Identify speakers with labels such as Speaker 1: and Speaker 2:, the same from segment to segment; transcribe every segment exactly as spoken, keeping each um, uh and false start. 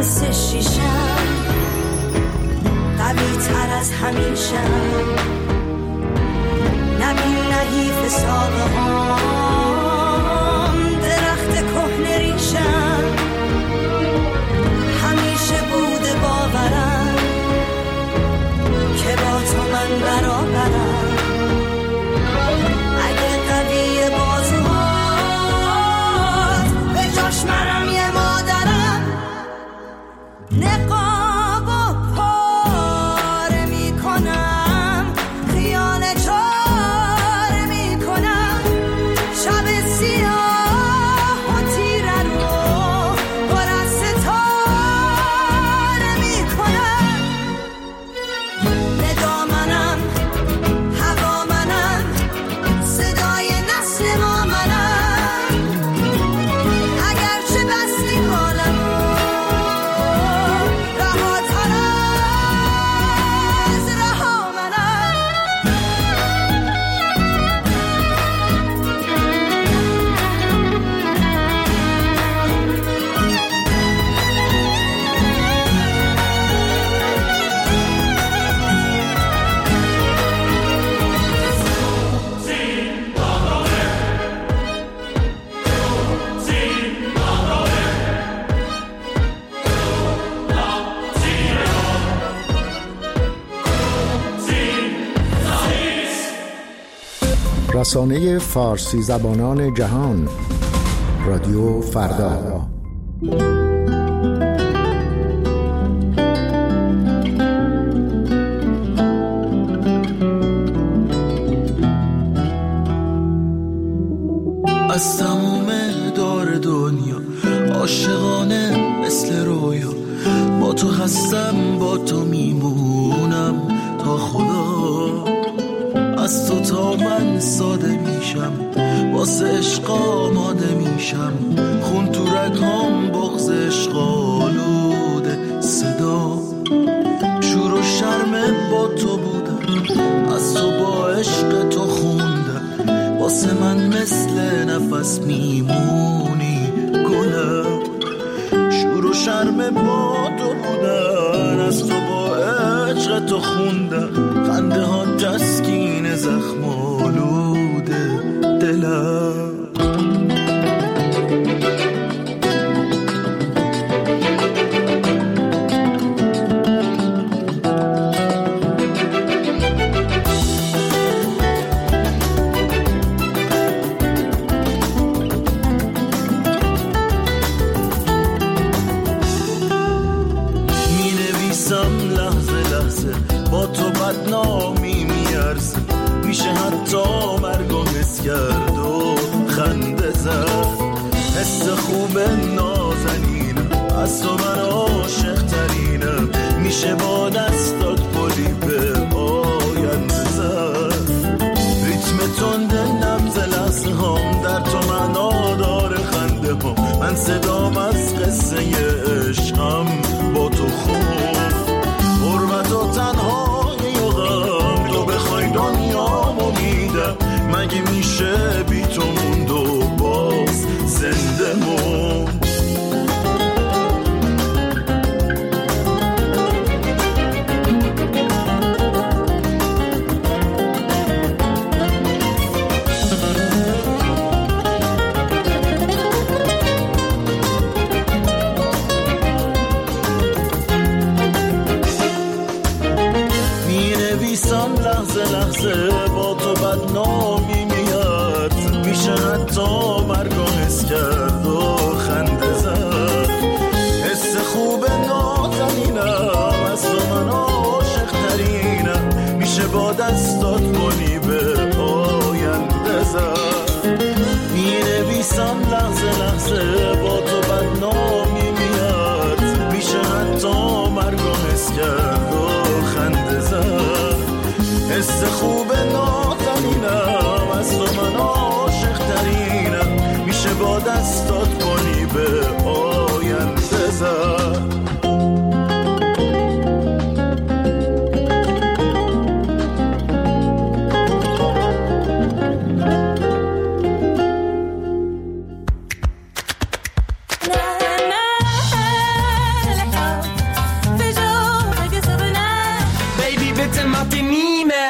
Speaker 1: مثل شیشم قوی تر از همیشم نبین نحیف ساقه هم درخت کهنه ریشم همیشه بوده باورم که با تو من برابرم اگه قوی بازوهات به جاش منم یه مادرم نقاب و پاره میکنم خیال چاره میکنم شب سیاه و تیره رو پر از ستاره میکنم ندا منم هوا منم صدای نسل ما منم اگرچه بستی حالمو رهاتر از رها منم
Speaker 2: رسانه فارسی زبانان جهان رادیو فردا.
Speaker 3: از تموم دار دنیا عاشقانه مثل رویا با تو هستم با تو میمونم تا خدا از تو تا من ساده میشم واسه عشق آماده میشم خون تو رگام بغض عشق آلوده صدا شور و شرم با تو بودم از تو با عشق تو خوندم واسه من مثل نفس میمونی گلم شور و شرم با تو بودن از تو با عشق تو خوندم خنده ها تسکین زخم آلوده دلم با تو بدنامی میارزه میشه حتی مرگو حس کرد و خنده زد حس خوب نازنینم از تو من عاشق ترینم میشه با دستات پلی به آینده زد ریتم تند نبض لحظه هم در تو معنا داره خنده هم من صدام از قصه عشقم با تو خوب حرمت و تنهایی و غم تو بخوای دنیامو میدم مگه میشه بی تو موند و باز زنده موند لحظه لحظه با تو بدنامی میاد میشه حتی مرگو حس کرد و خنده زد حس خوب نازنینم از تو من عاشق ترینم میشه با دستات گلی به آینده زد مینویسم لحظه لحظه با تو بدنامی میاد میشه حتی مرگو حس کرد و خنده زد حس خوب نازنینم از تو من عاشق ترینم میشه با دستات گلی به آینده زد
Speaker 1: na na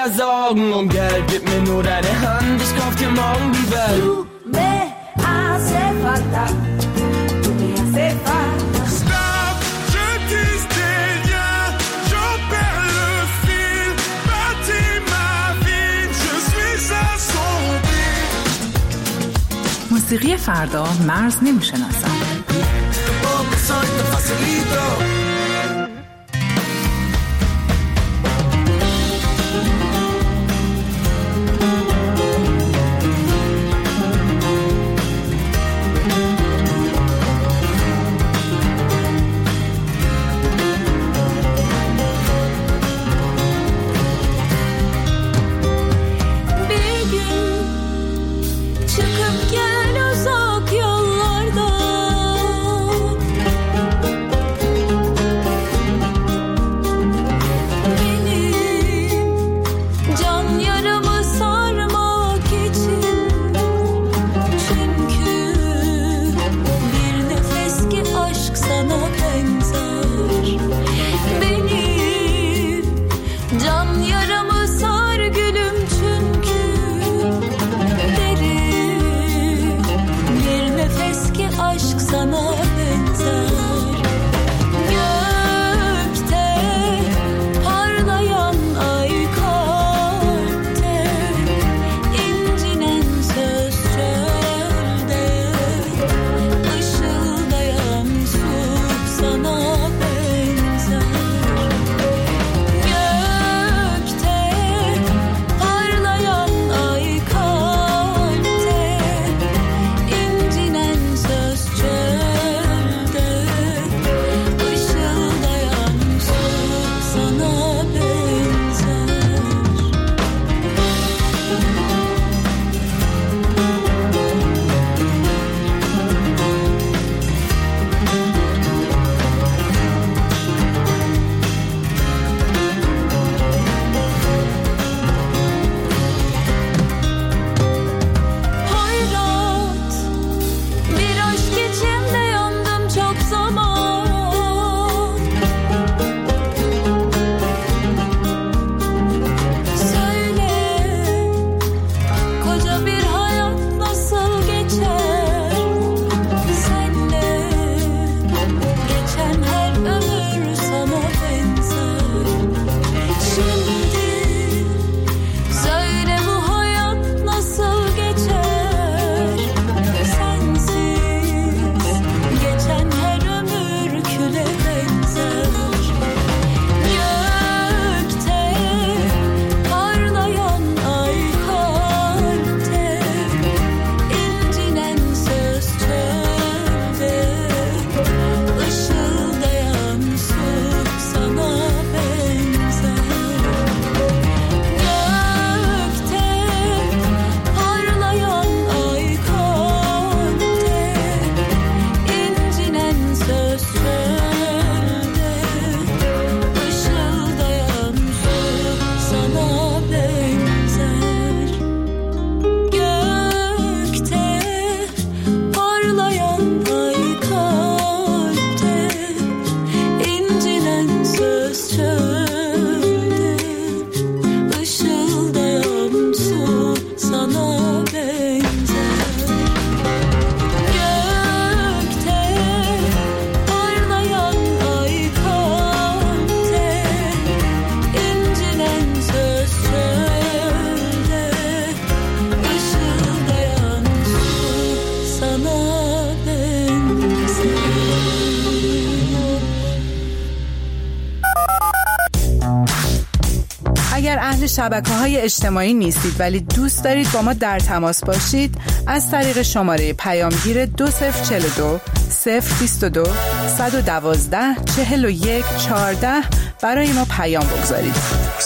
Speaker 4: als Augen und Geld, gib mir nur deine Hand, ich kauf dir morgen die Welt.
Speaker 1: Du me hace falta, tu me hace falta.
Speaker 5: Stop, je disais rien, j'en perds le fil, bâtis ma vie, je suis assombri.
Speaker 6: موسیقی فردا مرز نمیشناسد.
Speaker 7: شبکه‌های اجتماعی نیستید ولی دوست دارید با ما در تماس باشید، از طریق شماره پیامگیر دو صفر چهل و دو صفر بیست و دو صد و دوازده چهل و یک چهارده برای ما پیام بگذارید.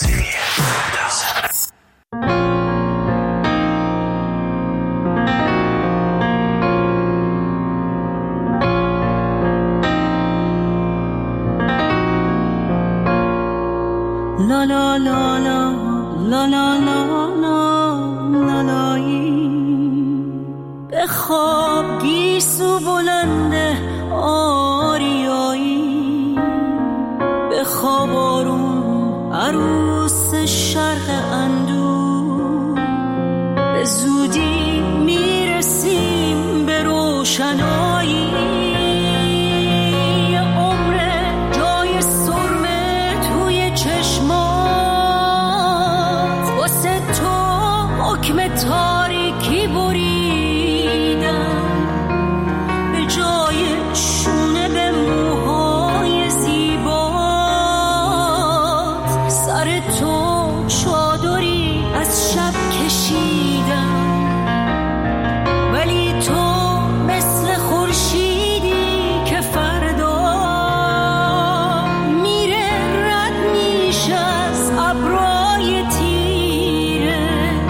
Speaker 1: لا لا لا لا لا لا لا لا لایی به خواب گیسو بلنده آریایی به خواب آروم عروس شرق اندو، به زودی میرسیم به روشنایی. تاریکی بریدم به جای شونه به موهای زیبات، سر تو چادری از شب کشیدم، ولی تو مثل خورشیدی که فردا میره رد میشه از ابرای تیره،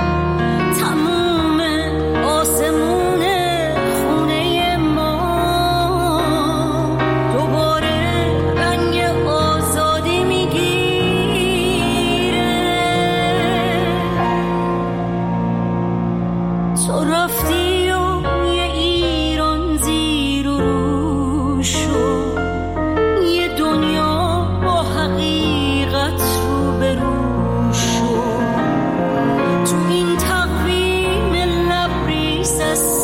Speaker 1: تو رفتی و یه ایران زیر و رو شد، یه دنیا با حقیقت رو به رو شد. تو این تقویم لبریز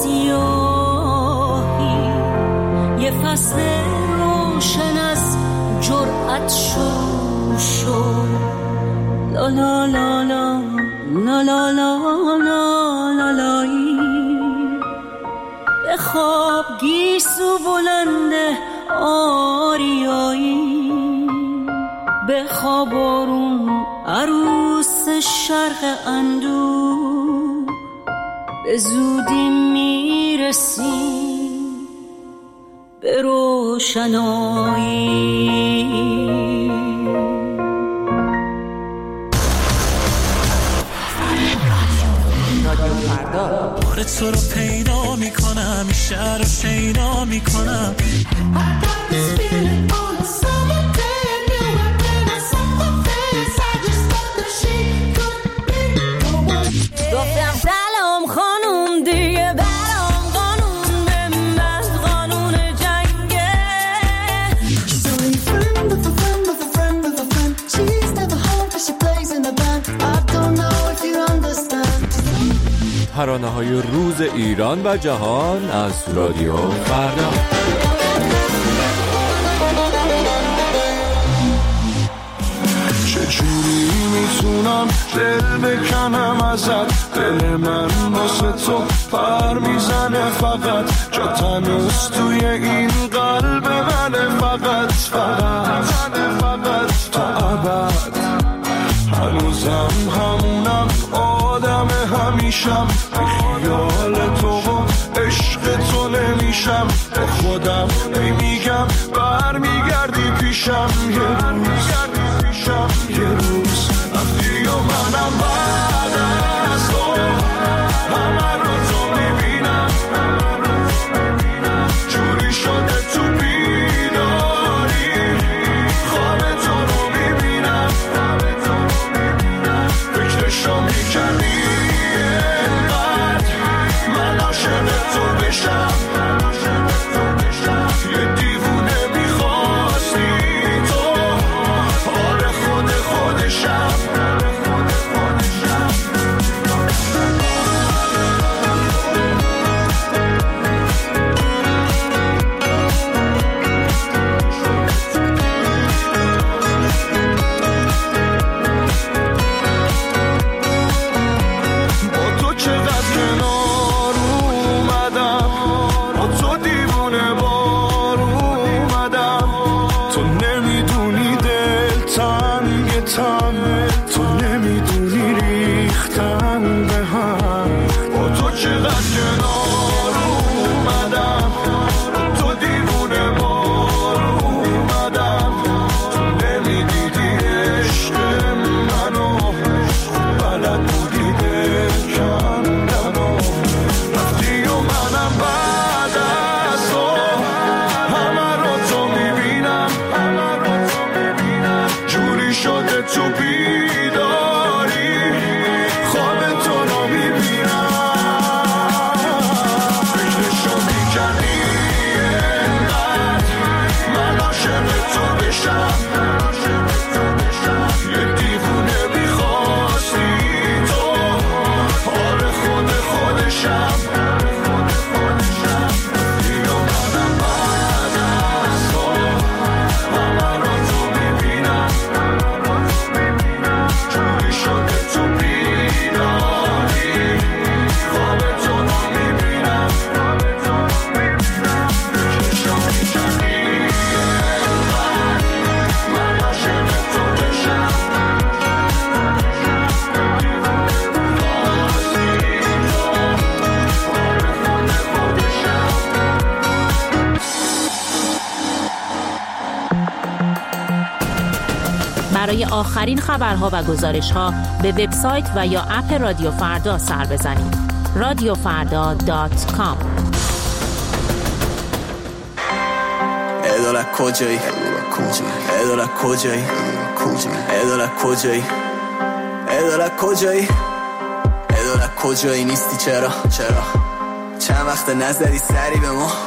Speaker 1: سیاهی یه فصل روشن از جرأت شروع شد. لا لا لا لا لا لا لا لا لایی، به خواب گیسو بلنده آریایی، به خواب آروم عروس شرق اندو، به زودی میرسیم به روشنایی.
Speaker 3: بار تو رو پیدا میکنم، این شهر رو شیدا میکنم.
Speaker 1: گفتم سلام خانوم دیگه برام قانون به من قانون جنگه.
Speaker 8: She's only friend of a friend of a friend of a friend. She's never home but she plays in the band. I don't know if you understand.
Speaker 9: ترانه‌های روز ایران و جهان از رادیو فردا.
Speaker 3: چجوری میتونم دل بکنم ازت، دل من واسه تو پر میزنه فقط، جا تنوز توی این قلب منه فقط فقط فقط تا ابد. هنوزم همونم آدم همیشم، بی خیال تو و عشق تو نمیشم، به خودم نمیگم برمیگردی پیشم یه روز، یه روز رفتی و منم بعد از تو همه رو تو میبینم، جوری شده تو بیداری خواب تو رو میبینم، فکرشو میکنی اینقدر من عاشق تو بشم، یه دیوونه میخواستی تو، حال خود خودشم. تو نمیدونی ریختن به هم، با تو چقدر کنار اومدم، تو دیوونه بار اومدم، تو نمیدیدی عشق منو، بلد بودی دل کندنو، رفتی و منم بعد از تو همه رو تو میبینم، جوری شده تو بی
Speaker 10: برای آخرین خبرها و گزارش‌ها به وبسایت و یا اپ رادیو فردا سر بزنید. رادیو فردا دات کام.
Speaker 3: ادالت کجایی؟ ادالت کجایی؟ ادالت کجایی؟ ادالت کجایی؟ ادالت کجایی نیستی چرا؟ چرا؟ چند وقت نظری سری به ما؟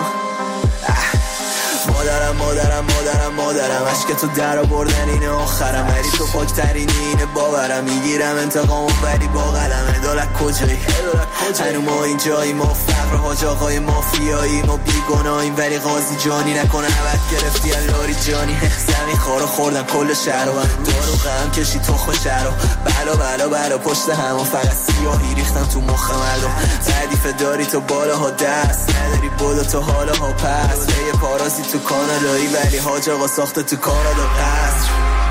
Speaker 3: مادرم مادرم مادرم مادرم عشق تو در آوردن اینه آخرم، ولی تو پاکترینی اینه باورم، میگیرم انتقامو ولی با قلم. ادالت کجایی؟ هنو ما اینجایی، ما فقر حاج آقای مافیایی، ما بیگناهیم ولی قاضی جانی نکنه عبد گرفتی الاری جانی. زمین خارو خوردن کل شهر و دارو غم کشی تخم شهر و بلا بلا بلا پشت هم و فقط سیاهی ریختم تو مخ مردم. ردیفه داری تو بالاها دست نداری بودا تو حالاها پس یه پاراسی تو کانادایی ولی حاج آقا ساخته تو کانادا قصر.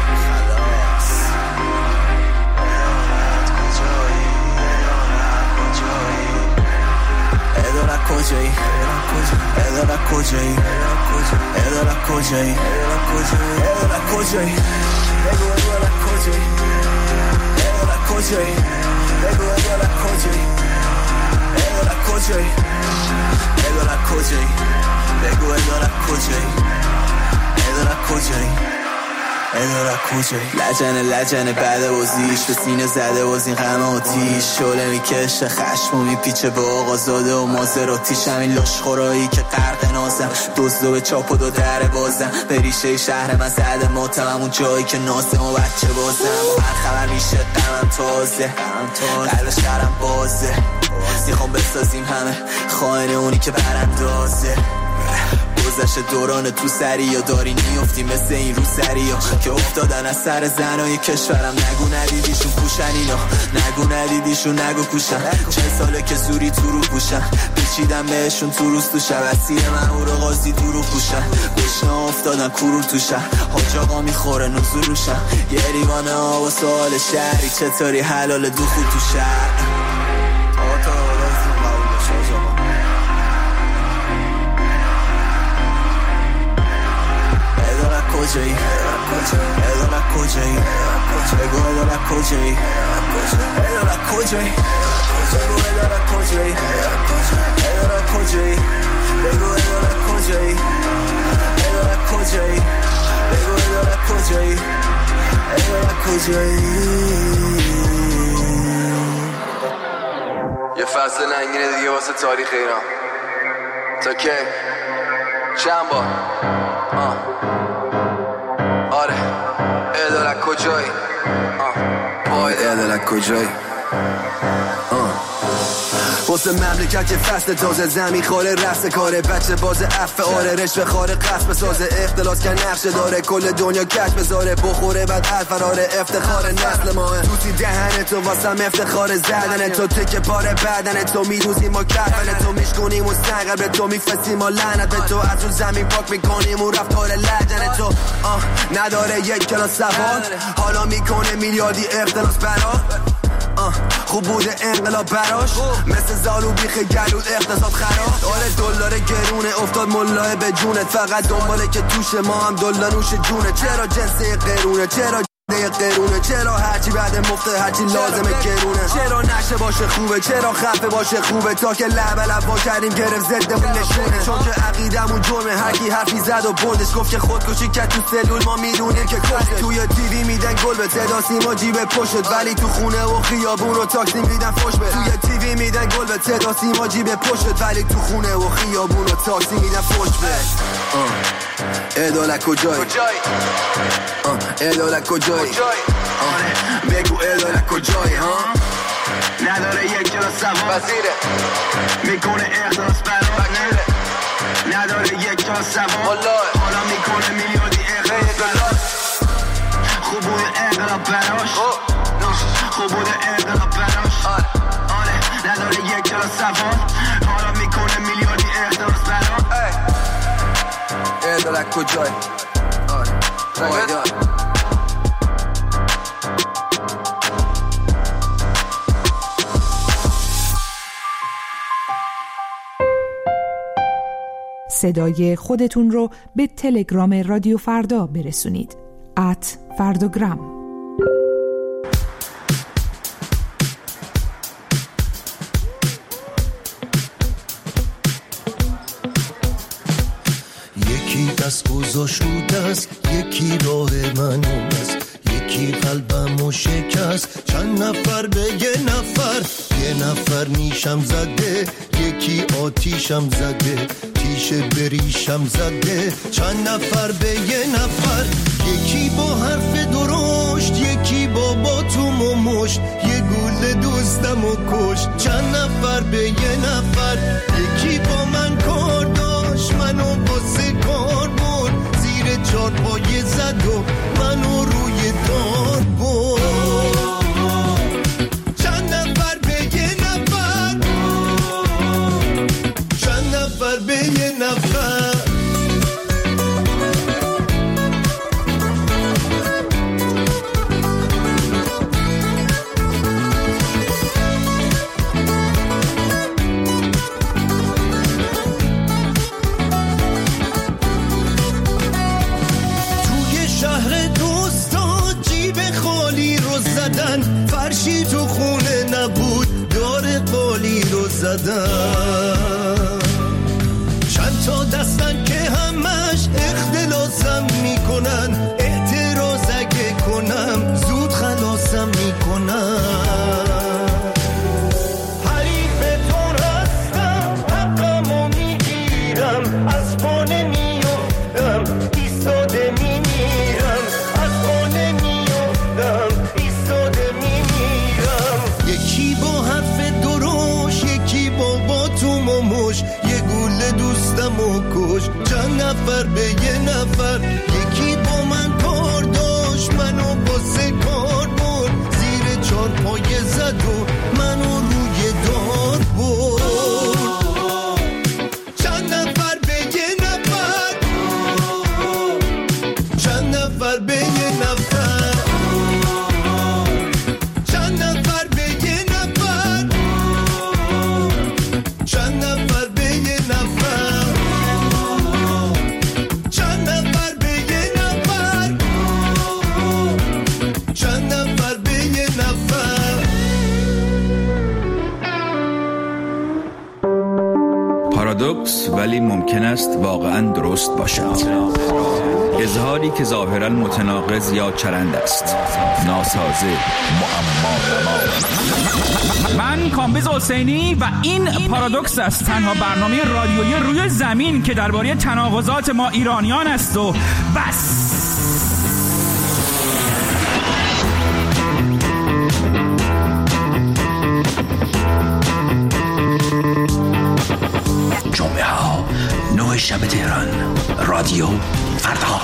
Speaker 3: ادالت کجایی؟ ادالت کجایی؟ ادالت کجایی؟ ادالت کجایی؟ بگو ادالت کجایی؟ ادالت کجایی؟ بگو ادالت کجایی؟ ادالت کجایی؟ ادالت کجایی؟ بگو ادالت کجایی؟ ادالت کجایی؟ ادالت کجایی؟ لجنه لجنه بعد بازیش به سینه زده باز این غم آتیش، شعله میکشه خشم و میپیچه به آقا زاده و مازراتیش، همین لاشخورایی که غرق نازم دزدو به چاپ و دو در بازم، به ریشه شهر من زده ماتم همون جایی که نازم و بچه بازم، هر خبر میشه غمم تازه قلب شهرم بازه، میخوام بسازیم همه خائن اونی که براندازه، گذشت دوران تو سری یا داری نیفتی مثل این رو سری ها که افتادن از سر زنای کشورم، نگو ندیدیشون کوشن اینا، نگو ندیدیشون نگو کوشن، چه ساله که زوری تو رو پوشن، پیچیدم بهشون تو روز تو شب اسیر من او رو قاضی دورو پوشن، گشنه افتادن کرور تو شهر حاج آقا میخوره نزول روشن، یه ریوانه ها و سوال شهری چطوری حلال دخول تو شهر. کجایی؟ ادالت کجایی؟ بگو ادالت کجایی؟ ادالت کجایی؟ بگو ادالت کجایی؟ ادالت کجایی؟ بگو ادالت کجایی؟ ادالت کجایی؟ بگو ادالت کجایی؟ ادالت کجایی؟
Speaker 11: یه فصل ننگینه دیگه واسه تاریخ ایران. تا کی؟ چند بار؟ آه آره ادالت کجایی؟ پای ادالت کجایی؟ واسه مملکت که فصل تازه زمین خاره رفت کاره، بچه باز عفه آره رشوه خاره قصد بسازه، اختلاس که نقشه داره کل دنیا کش بذاره، بخوره بعد الفراره افتخار نسل ماه، توسی دهن تو واسم افتخار زدن تو، تکه پاره بدن تو میروزیم ما کفن تو، میشکنیم و سنگر به تو میفسیم و لعنت به تو، از اون زمین پاک میکنیم و رفتار لجن تو، آه نداره یک کلاس سواد حالا میکنه میلیاردی اختلاس برا، خوب بوده انقلاب براش مثل زالو بیخ گلود اقتصاد خراب، آره دلار گرونه افتاد ملاه به جونت، فقط دنباله که توش ما هم دلار نوش جونه، چرا جنسه قرونه چرا یه قرونه، چرا هرچی بعد مفته هرچی لازمه گرونه، چرا نشه باشه خوبه چرا خفه باشه خوبه، تا که لب لب با کردیم گرفت ضدمون نشونه، چون که عقیدمون جرمه هرکی حرفی زد و بندش گفت که خودکشی کرد تو سلول ما میدونیم که کشته، توی تیوی میدن گل به صدا سیما جیب پشت، ولی تو خونه و خیابون و تاکسی میدن فوش به، توی تیوی میدن گل به صدا سیما جیب پشت، ولی تو خونه و خیابون و تاکسی میدن فوش به. ادالت کجایی؟ ادالت کجایی؟ بگو ادالت کجایی؟ نداره یک کلاس سواد وزیره میکنه اختلاس برات، نداره یک کلاس سواد حالا میکنه میلیاردی اختلاس، خوب بوده انقلاب براش خوب بوده انقلاب براش، آره نداره یک کلاس سواد حالا میکنه میلیاردی اختلاس براش. ادالت کجایی؟ آره
Speaker 12: صدای خودتون رو به تلگرام رادیو فردا برسونید.
Speaker 6: ات فردوگرام.
Speaker 3: یکی دست گذاشت رو دست، یکی راه من است، یکی قلبمو شکست. چند نفر به یه نفر، یه نفر نیشم زده، یکی آتیشم زده، تیشه بریشم زده. چند نفر به یه نفر، یکی با حرف درشت، یکی با باتوم و مشت، یه گل دوستمو کشت. چند نفر به یه نفر، یکی با من کار داشت، منو واسه کار برد، زیر چار پایه زد و منو روی دار برد. چند نفر به یه نفر، چند نفر به یه نفر. فرشی تو خونه نبود، دار قالی رو زدن. چند تا دستن که همش اختلاسم میکنن، اعتراض اگه کنم زود خلاصم میکنن. حریفتون هستم، حقمو میگیرم، از پا نمیافتم، ایستاده میمیرم، از پا نمیافتم، ایستاده میمیرم. یکی با حرف دروش، یکی با باتوم و مش، یه گوله دوستمو کش. چند نفر به یه نفر، یکی با من کار داشت، منو واسه کار برد، زیر چار پایه زد و منو روی دار برد. چند نفر به یه نفر، چند نفر به یه نفر، چند نفر به یه نفر، چند نفر به یه نفر، چند نفر به یه نفر، چند نفر به یه نفر.
Speaker 12: پارادوکس ولی ممکن است واقعا درست باشد. اظهاری که ظاهرا متناقض یا چرند است، ناسازه، معما نما.
Speaker 13: من کامبیز حسینی و این پارادوکس است، تنها برنامه رادیویی روی زمین که درباره تناقضات ما ایرانیان است و بس.
Speaker 14: جمعه ها نه شب تهران، رادیو فردا.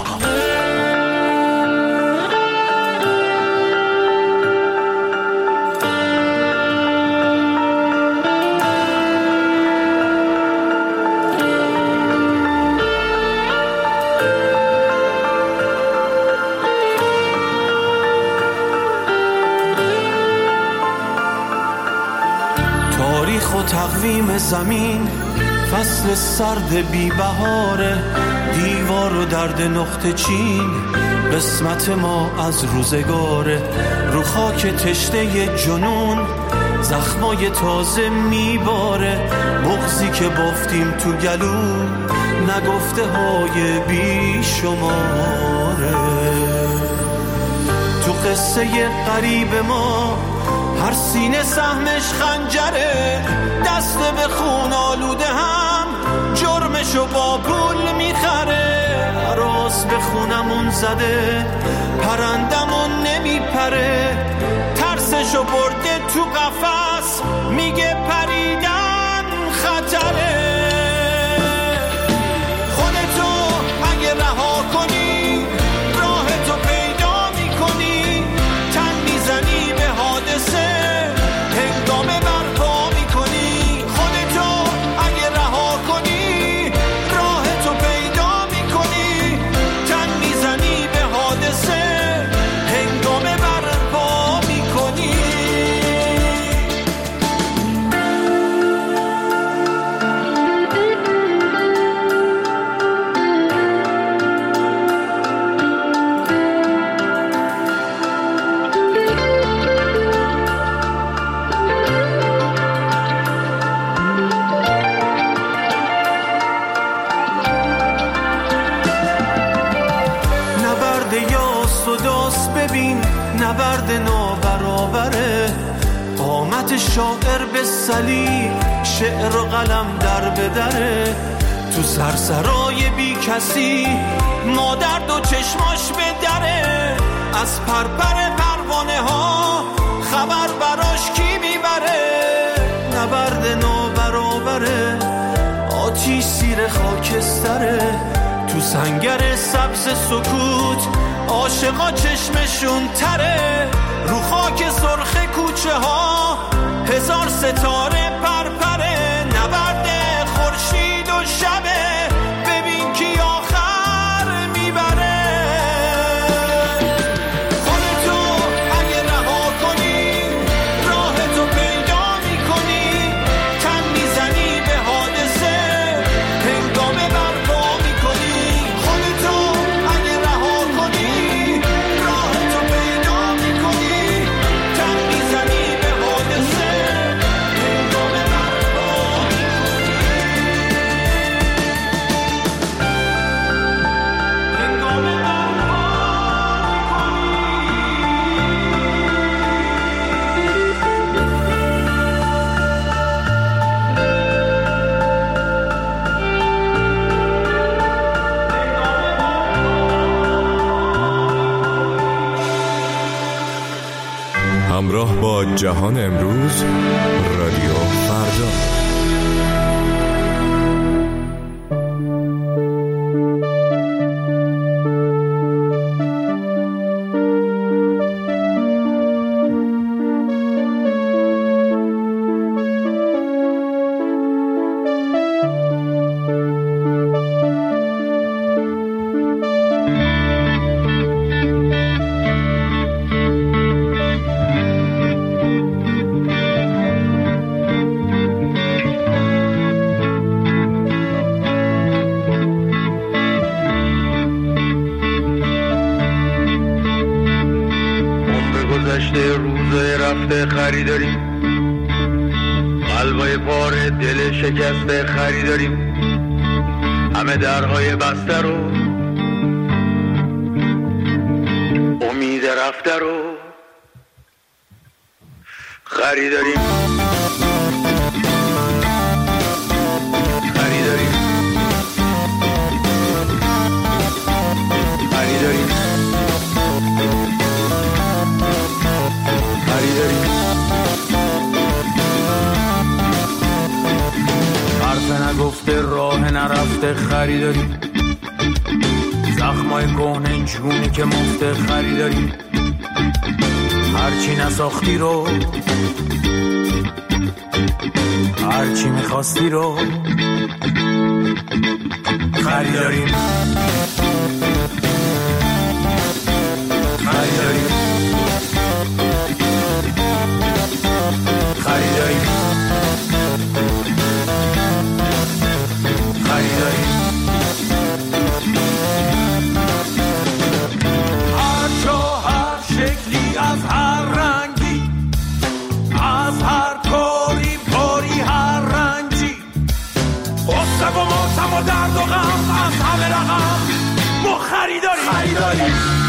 Speaker 15: تاریخ و تقویم زمین، فصل سرد بی بهاره، دیوار و درد نقطه چین، قسمت ما از روزگاره. رو خاک تشنه جنون، زخمای تازه میباره، بغضی که بافتیم تو گلو، نگفته های بی شماره. تو قصه قریب ما هر سینه سهمش خنجره، دست به خون آلوده هم جرمشو با پول میخره. راست به خونمون زده، پرندمون نمیپره، ترسشو برده تو قفس، میگه پریدن خطره. خودتو اگه رها کنی، راهتو پیدا میکنی، تن میزنی به حادثه، هنگامه برپا میکنی. خودتو اگه رها کنی، راهتو پیدا میکنی، تن میزنی به حادثه، هنگامه برپا میکنی. و داست ببین نبرد نابرابره، قامت شاعر به صلیب شعر و قلم در بدره، تو سرسرای بی کسی مادر دو چشماش به دره، از پرپر پروانه ها خبر براش کی میبره، نبرد نابرابره، آتیش زیر خاکستره، تو سنگر سبز سکوت عاشقا چشمشون تره، رو خاک سرخ کوچه ها هزار ستاره پرپره، نبرد خورشید و شبه، ببین کی آخر میبره. خودتو اگه رها کنی راهتو پیدا میکنی، تن میزنی به حادثه هنگامه برپا میکنی، خودتو اگه رها کنی راهتو پیدا میکنی، تن میزنی به حادثه هنگامه برپا
Speaker 9: همراه با جهان امروز، رادیو فردا.
Speaker 16: گذشته روزای رفته خریداریم، قلبای پاره دل شکسته خریداریم، همه درهای بسته رو امید رفته رو خریداریم، خریداریم خریداریم خریداریم حرف نگفته راه نرفته خریداریم، زخمای کهنه جونی که مفته خریداریم، هرچی نساختی رو هرچی میخواستی رو خریداریم خریداریم خریداریم خریداریم هر جا هر شکلی از هر رنگی، از هر کاری پاری هر رنجی، غصه و ماتم و درد و غم از همه رقم ما خریداریم خریداریم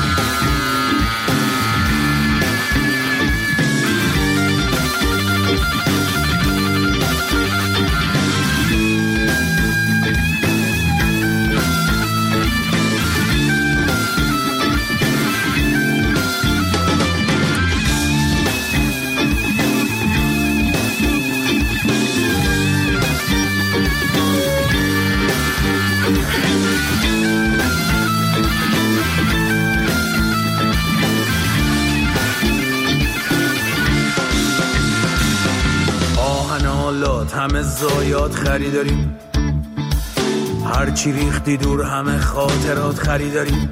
Speaker 16: همه زایات خریداریم، هرچی ریختی دور همه خاطرات خریداریم،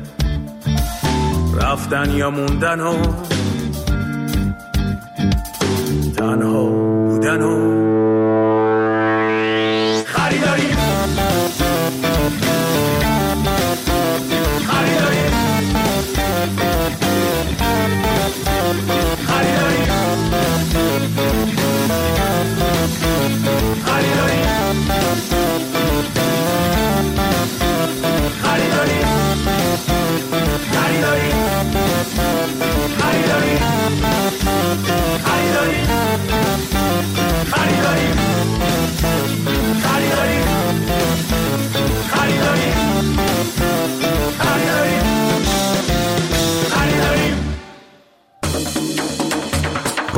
Speaker 16: رفتن یا موندن و تنها بودن و خریداریم خریداریم خریداریم خریداریم خریداریم خریداریم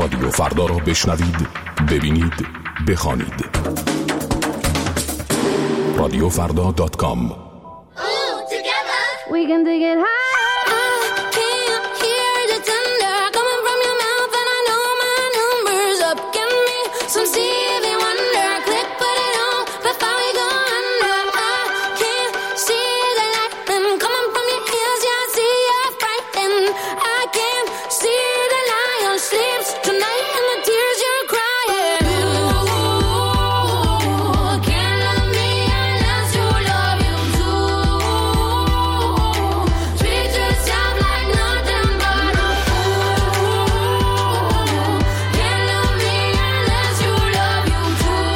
Speaker 17: رادیو فردا را بشنوید، ببینید، بخوانید. رادیو فردا دات کام.
Speaker 18: We can dig it high. I can't hear the thunder coming from your mouth, and I know my number's up. Give me some Stevie Wonder, click, put it on before we go under. I can't see the lightning coming from your ears, yeah, I see you're frightened. I can't see the lion sleeps tonight and the tears you're crying. Ooh, can't love me unless you love you too. Treat yourself like nothing but a fool. Can't love me unless you love you too.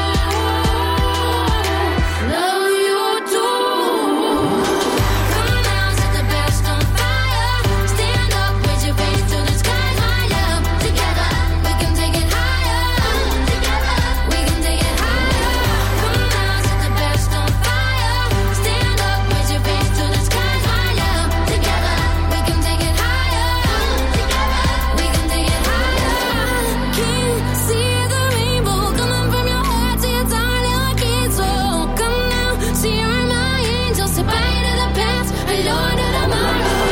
Speaker 18: Love you too. Come now, set the best on fire. Stand up, raise your face to the sky, high up. Together, we can take it higher. Together, we can take it higher. Come now, set the best on fire. Stand up, raise your face to the sky, high up. Together, we can take it higher. Together, we can take it higher. Can't see the rainbow coming from your heart to your darling kids. So come now, see you're my angel. Say bye to the past, hello to tomorrow.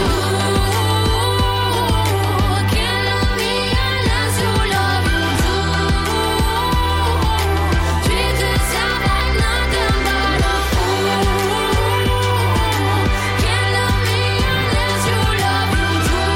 Speaker 18: Can't love me unless you love you too. Treat yourself like nothing but a fool. Can't love me unless you love you too.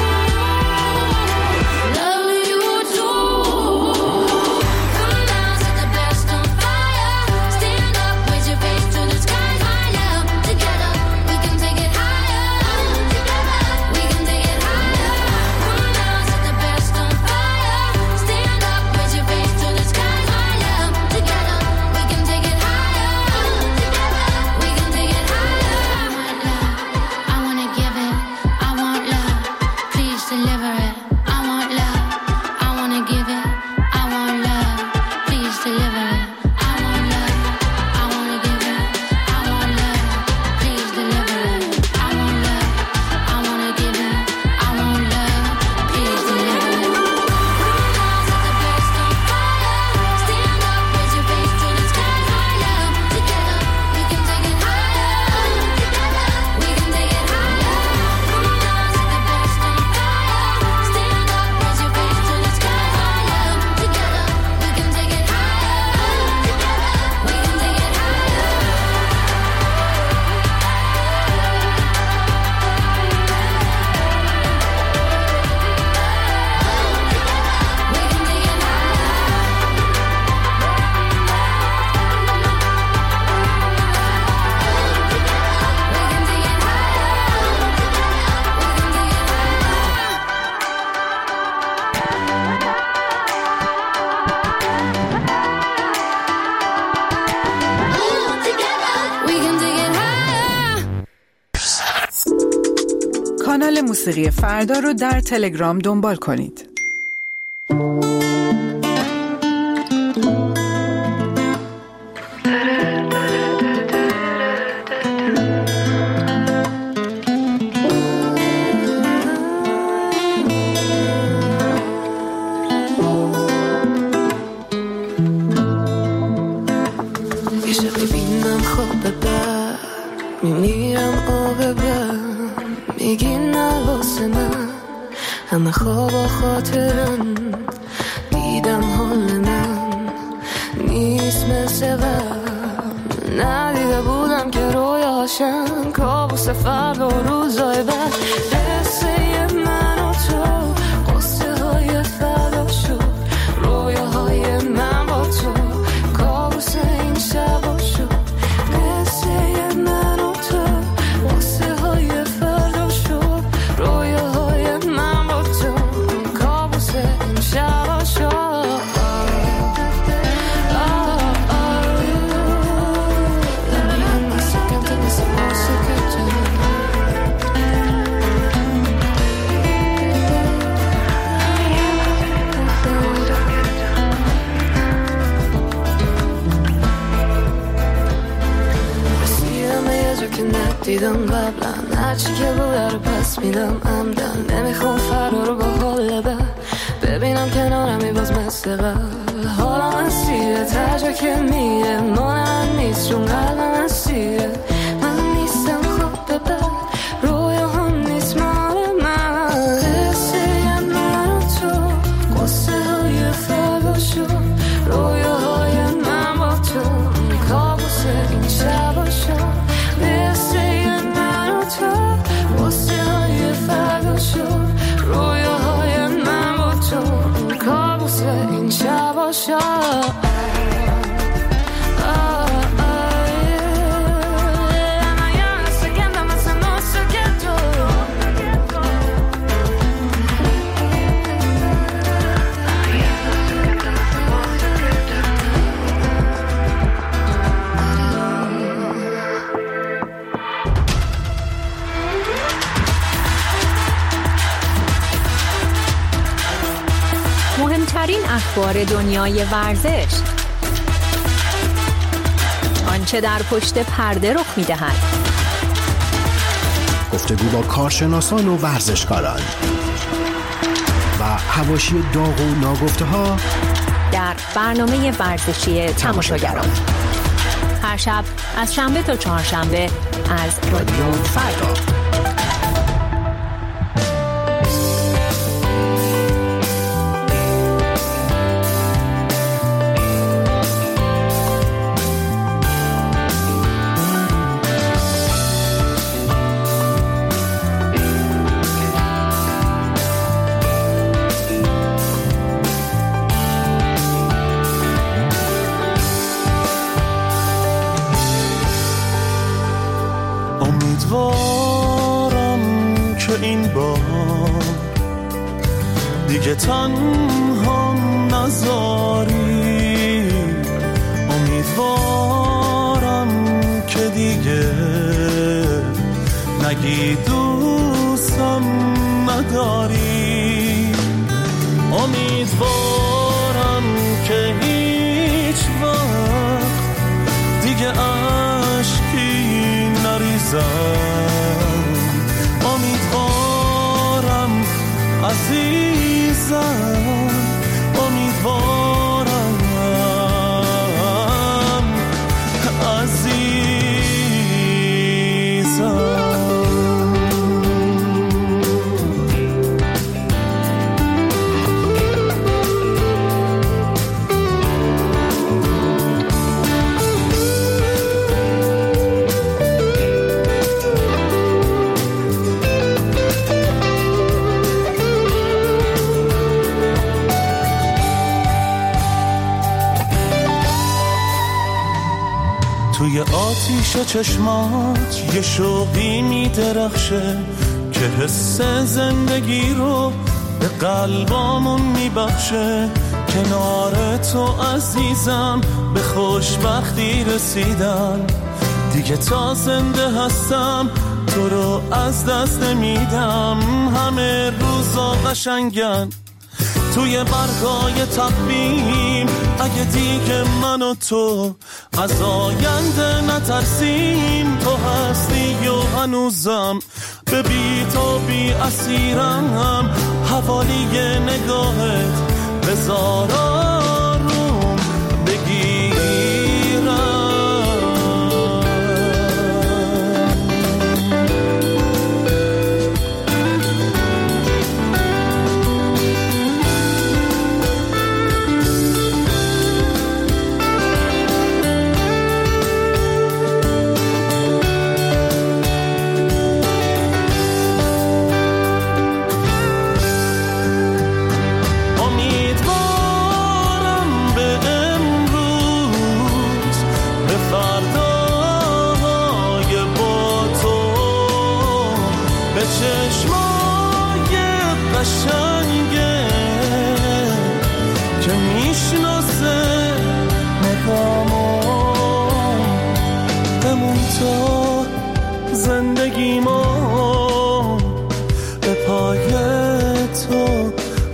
Speaker 18: Love you too. Come now, set the best on fire. Stand up, raise your face to the sky, high up. Together, we can take it higher. Together, we can take it higher. Come now, set the best on fire. Stand up, raise your face to the sky, high up. Together, we can take it higher. Together, we can take it higher. I wanna give it, I want love, please deliver it. I want love, I wanna give it, I want love, please deliver it. I want love, I wanna give it, I want love, please deliver it. I want love, I wanna give it, I want love, please deliver it. Set the best on fire. Stand up, raise your face to the sky, high up. Together, we can take it higher. Together, we can take it higher. Come on, set the best on fire. Stand up, raise your face to the sky, high up. Together, we can take it higher. Together, we can take it
Speaker 7: کانال موسیقی فردا رو در تلگرام دنبال کنید.
Speaker 19: یه شب ببینم خواب ببر میمیرم آب ببر میگی نه واسه من همه خواب و خاطرم دیدم حال من نیست مثل قبل ندیده بودم که رویاشم کابوس فردا و روزای بعد قصه من و تو قصه های فردا شد رویاهای من با تو کابوس این شبا شد قصه من و تو قصه های فردا شد رویاهای من با تو کابوس این شبا شد دیدم قبلا هرچی که بوده رو پس میدم عمدن نمیخوام فردا رو با حال بد ببینم کنارم قلب حالا من سیره تجا که میره مال من نیست چون قلب من سیره من نیستم خوب ببر رویا هم نیست مال من قصه من و تو قصه های فردا شد رویاهای من با تو کابوس این شبا شد قصه من و تو قصه های فردا شد رویاهای من با تو کابوس این شبا شد
Speaker 10: مهمترین اخبار دنیای ورزش، آنچه در پشت پرده رخ می‌دهد،
Speaker 2: گفتگو با کارشناسان و ورزشکاران و حواشی داغ و ناگفته‌ها
Speaker 10: در برنامه ورزشی تماشاگران هر شب از شنبه تا چهارشنبه از رادیو فردا.
Speaker 3: امیدوارم که این بار دیگه تنها نذاری، امیدوارم که دیگه نگی دوستم نداری، امیدوارم که هیچ وقت دیگه عشقی نریزم، امیدوارم عزیزم، امیدوارم عزیزم. توی آتیش چشمات یه شوقی میدرخشه که حس زندگی رو به قلبامون میبخشه، کنار تو عزیزم به خوشبختی رسیدم، دیگه تا زنده هستم تو رو از دست نمیدم، همه روزا قشنگن توی برگای تقویم، اگه دیگه من و تو از آینده نترسیم، تو هستی و هنوزم به بی تو بی اسیرم، حوالی نگاهت بذار آروم بگیرم. چشمای قشنگه که میشناسه مقامو، بمون تو زندگیمو به پای تو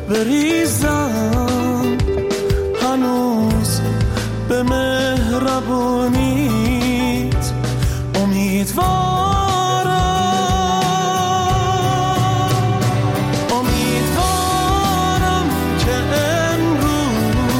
Speaker 3: بریزم، هنوز به مهربونیت امیدوارم. امیدوارم که امروز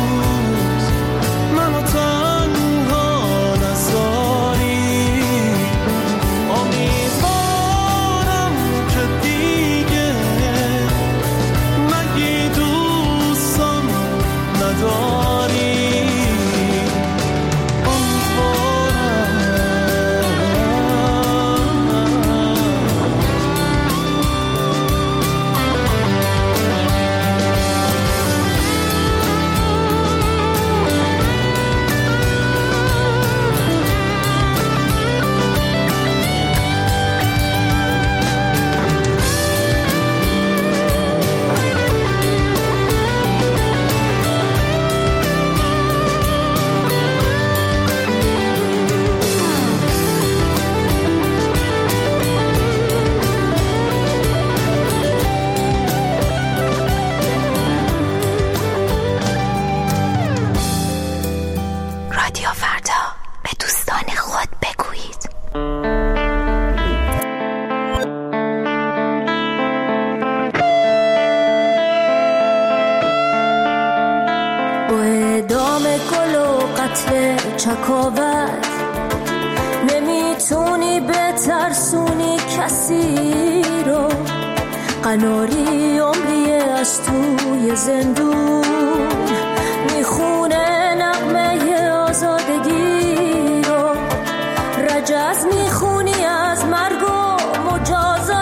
Speaker 1: دام گل و قطر چکاوت نمیتونی بترسونی کسی رو قناری عمریه از توی زندون میخونه نغمه آزادگی رو رجز میخونی از مرگ و مجازات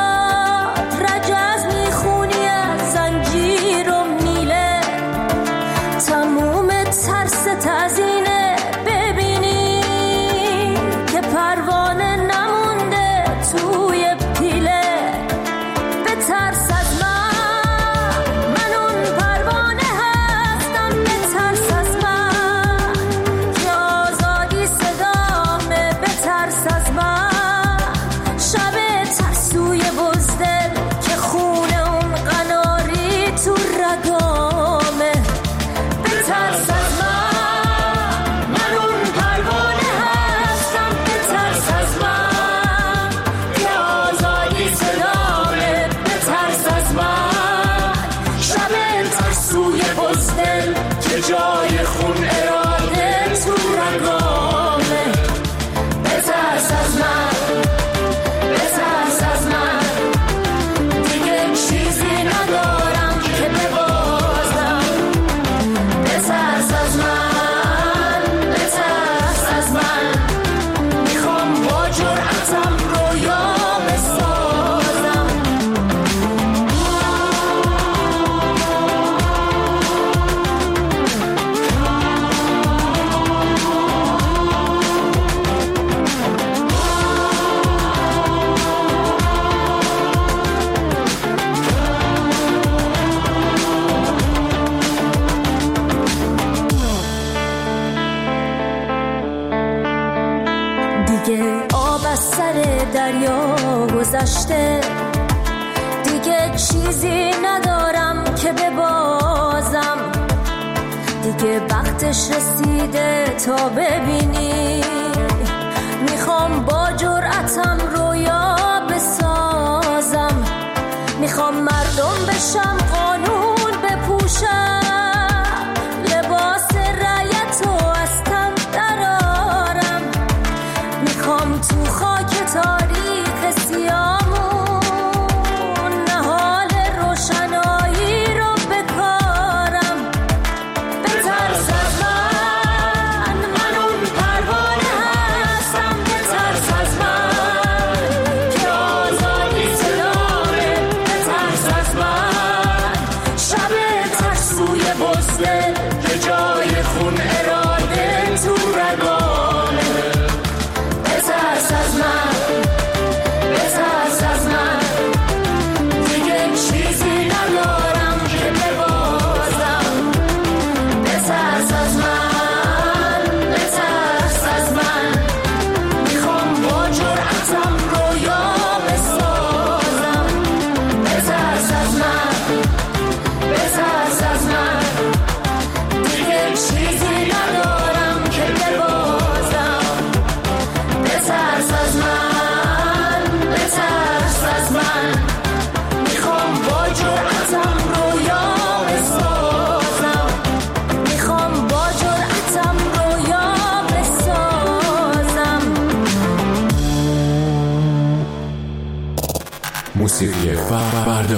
Speaker 1: رجز میخونی از زنجیر و میله تموم ترس تزینه ببینی که پروانه نمونده توی پیله بترس از من من اون پروانه هستم بترس از من که آزادی صدامه بترس از من شب ترسوی بزدل که خونه اون قناری تو رگامه بترس از من من اون پروانه هستم بترس از من که آزادی صدامه بترس از من شب ترسوی بزدل که جای خون اراده تو رگامه بترس از من بترس از من دیگه چیزی ندارم که ببازم بترس از من بترس از من میخوام با جرأتم رویا بسازم دیگه آب از سر دریا گذشته دیگه چیزی ندارم که ببازم دیگه وقتش رسیده تا ببینی میخوام با جرأتم رویا بسازم میخوام مردم بشم قانون بپوشم لباس رعیت و از تن درارم میخوام تو خاک تاریخ سیامون نهال روشنایی رو بکارم بترس از من من اون پروانه هستم بترس از من که آزادی صدامه بترس از من شب ترسوی بزدل که جای خون اراده تو رگامه بترس از من بترس از من دیگه چیزی ندارم که ببازم بترس از من بترس از من میخوام با جرأتم رویا بسازم بترس از من بترس از من دیگه چیزی ندارم که ببازم بترس از من بترس از من میخوام با جرأتم رویا بسازم میخوام با جرأتم رویا بسازم
Speaker 17: موسیقی فردا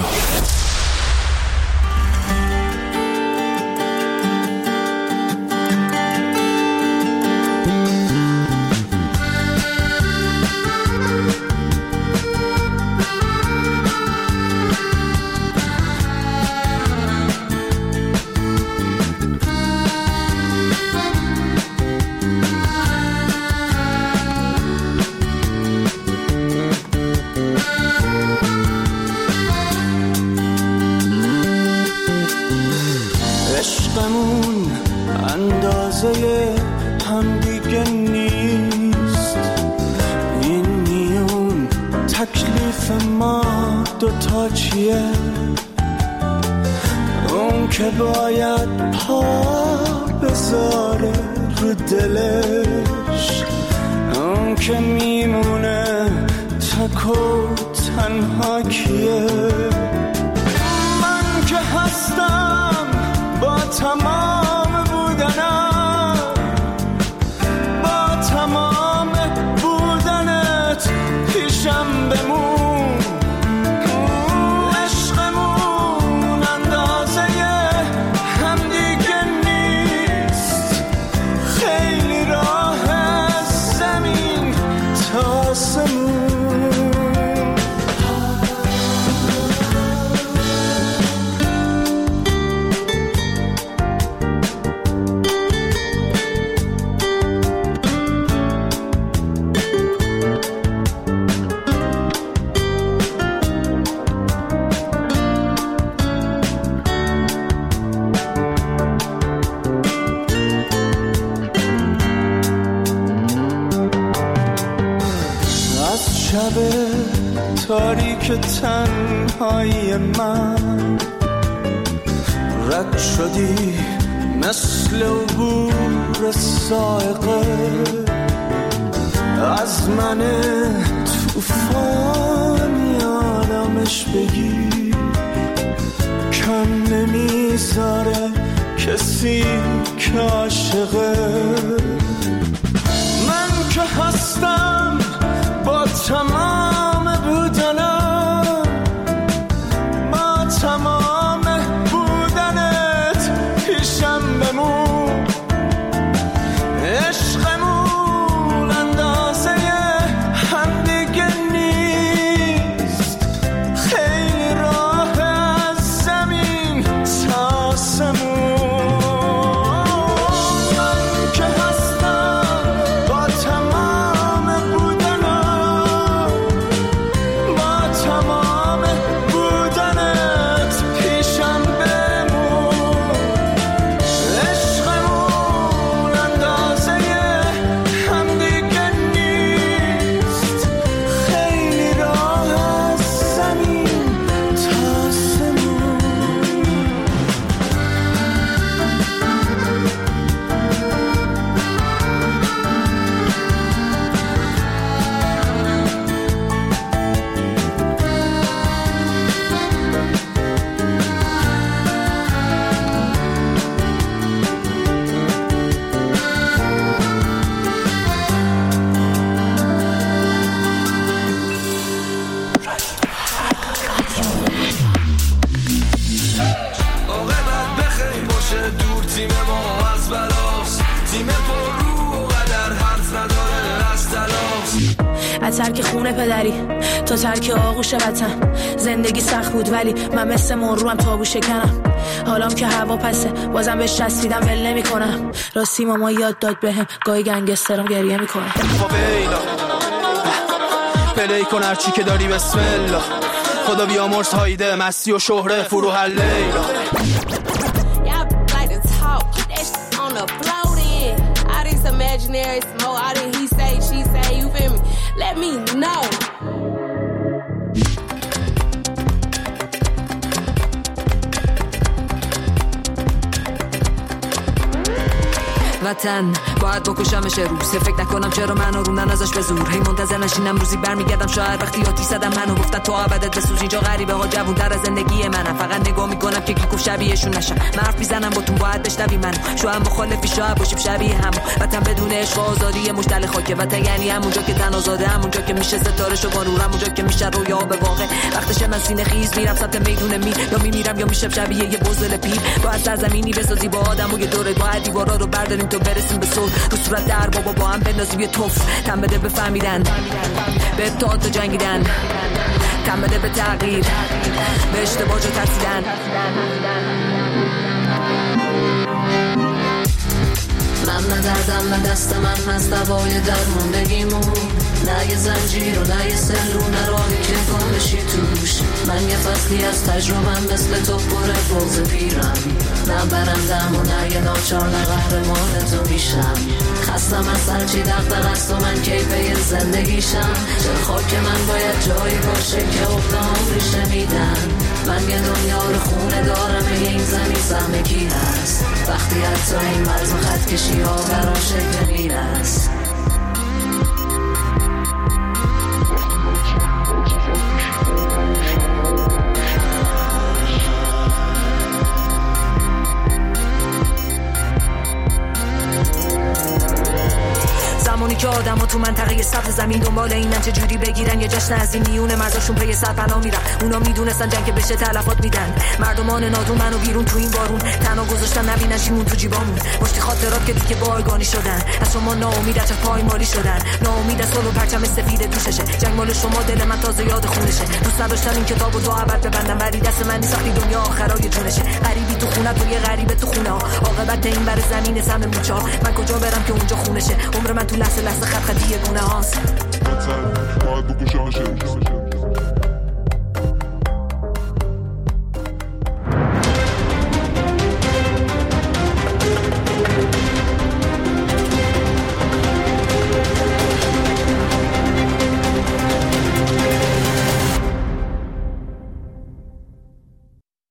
Speaker 3: عشقمون اندازه هم دیگه نیست این میون تکلیف ما دوتا چیه اون که باید پا بذاره رو دلش اون که میمونه تک و تنها کیه من که هستم با تمام بودن تاریک تنهایی من رد شدی مثل عبور سائقه از من توفانی آرامش بگی کم نمیذاره کسی که عاشقه من که هستم با تمام بودنم با تمام بودنت پیشم بمون عشقمون اندازه هم دیگه نیست خیلی راه از زمین تا آسمون من که هستم با تمام بودنم با تمام بودنت پیشم بمون عشقمون اندازه هم دیگه نیست خیلی راه از زمین تا آسمون
Speaker 15: عاقبت بخیر باشه دور تیم ما از بلاست تیم پر رو و قدر حرف نداره از تلاست
Speaker 20: از ترک خونه پدری تا ترک آغوش وطن زندگی سخت بود ولی من مثل مرو هم تابو شکنم حالام که هوا پسه بازم بهش چسبیدم ول نمی کنم راستی ماما یاد داد بهم گاهی گنگسترم گریه میکنه
Speaker 3: فاویلا پلی کن هرچی که داری بسم الله خدا بیامرز هایده مستی و شهره فروح لیلا
Speaker 1: Y'all like to talk, that shit on the floor then. All this imaginary smoke, all this he say, she say, you feel me? Let me know.
Speaker 21: وطن باید بکشمش روز فکر نکنم چرا منو روندن ازش به زور هی منتظر نشینم روزی برمیگردم شاید وقتی یاتی زدم منو گفتن تو عبدت بسوز اینجا غریبه ها جوون در از زندگی منم فقط نگاه میکنم که کی گفت شبیهشون نشم من حرف میزنم با تون باید بشنوی منو شاید مخالفی شاید باشیم شبیه هم وطن بدون عشق و آزادی مشتل خاکه وطن یعنی همونجا که تن آزاده همونجا که میشه ستاره شو با نور همونجا که میشه رویا به واقع وقتش من سینه خیز میرم سمت میدون می یا میمیرم یا میشم شبیه یه بزدل پیر با از سرزمینی بسازی با آدم و یه دوره با دیوارا رو برداریم تو برسیم به صلح رو صورت در بابا با هم بندازیم یه توف تن بده به فهمیدن به ابتعاد و جنگیدن تن بده به تغییر به اشتباه جو ترسیدن
Speaker 19: من ندردم به دست من از دوای درموندگیمون نه یه زنجیر و نه یه سلو نه راهی که گم بشی توش من یه فصلی از تجربم مثل تو پر بغض پیرم نه برندم و نه یه ناچار نه قهرمان تو میشم خستم از هرچی دغدغه است و من کیفه زندگیشم چرا خاک من باید جایی باشه که اقدام ریشه میدن من یه دنیا رو خونه دارم به این زمین سهم کی هست وقتی حتی این مرز و خط کشی ها برام شکل میرست
Speaker 21: زمانی که آدم ها تو منطقه سبز زمین دنبال اینن چه جوری بگیرن یه جشن از این میونه مرزاشون پی سر پناه میرن اونا میدونستن جنگ بشه تلفات میدن مردمان نادون منو بیرون تو این بارون تنها گذاشتن نبینن شیمون تو جیبامون مشتی خاطرات که دیگه بایگانی شدن از شما ناامید از پایمالی شدن ناامید از صلح و پرچم سفید دوششه جنگ مال شما دل من تازه یاد خونشه دوست نداشتم این کتابو دو ابد ببندم ولی دست من نیست وقتی دنیا آخرای جونشه غریبی تو خونه تو یه غریبه تو خونه ها عاقبت این بر زمین سم موچا من کجا برم که اونجا خونشه عمر من تو لحظه لحظه خط خطی گونه هاست
Speaker 5: باید بکشمش